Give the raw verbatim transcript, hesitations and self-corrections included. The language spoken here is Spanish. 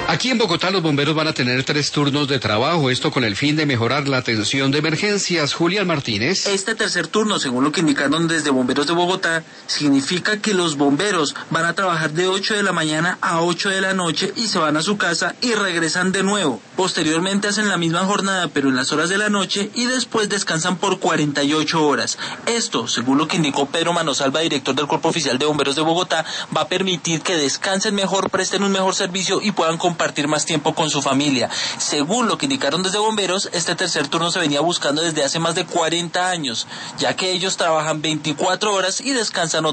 Aquí en Bogotá los bomberos van a tener tres turnos de trabajo, esto con el fin de mejorar la atención de emergencias. Julián Martínez. Este tercer turno, según lo que indicaron desde Bomberos de Bogotá, significa que los bomberos van a trabajar de ocho de la mañana a ocho de la noche y se van a su casa y regresan de nuevo. Posteriormente hacen la misma jornada pero en las horas de la noche y después descansan por cuarenta y ocho horas. Esto, según lo que indicó Pedro Manosalva, director del Cuerpo Oficial de Bomberos de Bogotá, va a permitir que descansen mejor, presten un mejor servicio y puedan compartir compartir más tiempo con su familia. Según lo que indicaron desde Bomberos, este tercer turno se venía buscando desde hace más de cuarenta años, ya que ellos trabajan veinticuatro horas y descansan